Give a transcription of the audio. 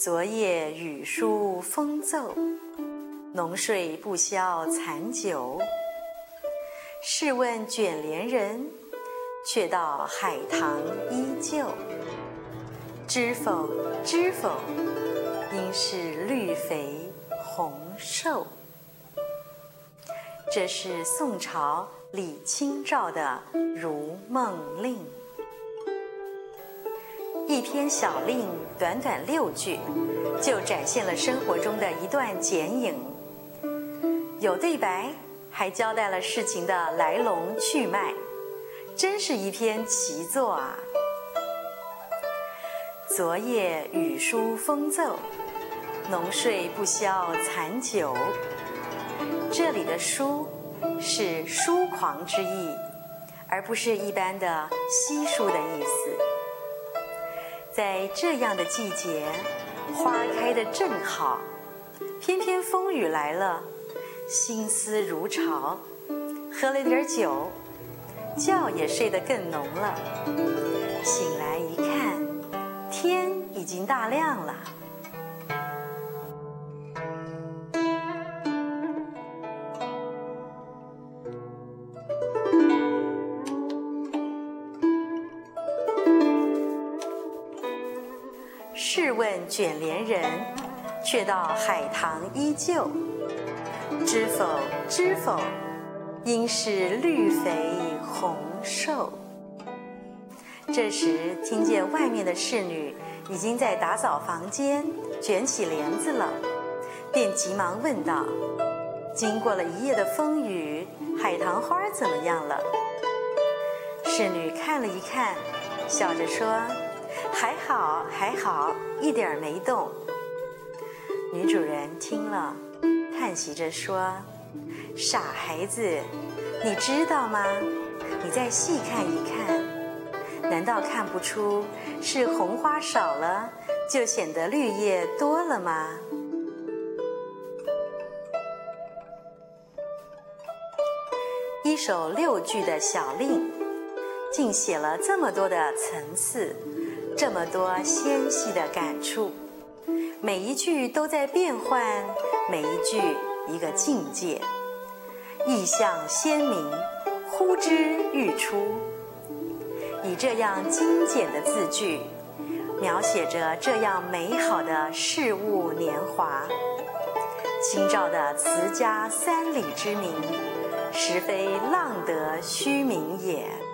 昨夜雨疏风骤，浓睡不消残酒。试问卷帘人，却道海棠依旧。知否知否，应是绿肥红瘦。这是宋朝李清照的《如梦令》。一篇小令，短短6句，就展现了生活中的一段剪影，有对白，还交代了事情的来龙去脉，真是一篇奇作啊！昨夜雨疏风骤，浓睡不消残酒。这里的疏是疏狂之意，而不是一般的稀疏的意思。在这样的季节，花开得正好，偏偏风雨来了，心思如潮，喝了点酒，觉也睡得更浓了。醒来一看，天已经大亮了。试问卷帘人，却道海棠依旧。知否知否，应是绿肥红瘦。这时听见外面的侍女已经在打扫房间，卷起帘子了，便急忙问道：经过了一夜的风雨，海棠花怎么样了？侍女看了一看，笑着说：还好还好，一点没动。女主人听了，叹息着说：傻孩子，你知道吗？你再细看一看，难道看不出是红花少了，就显得绿叶多了吗？一首6句的小令，竟写了这么多的层次，这么多纤细的感触，每一句都在变换，每一句一个境界，意象鲜明，呼之欲出。以这样精简的字句，描写着这样美好的事物年华。清照的词家3里之名，实非浪得虚名也。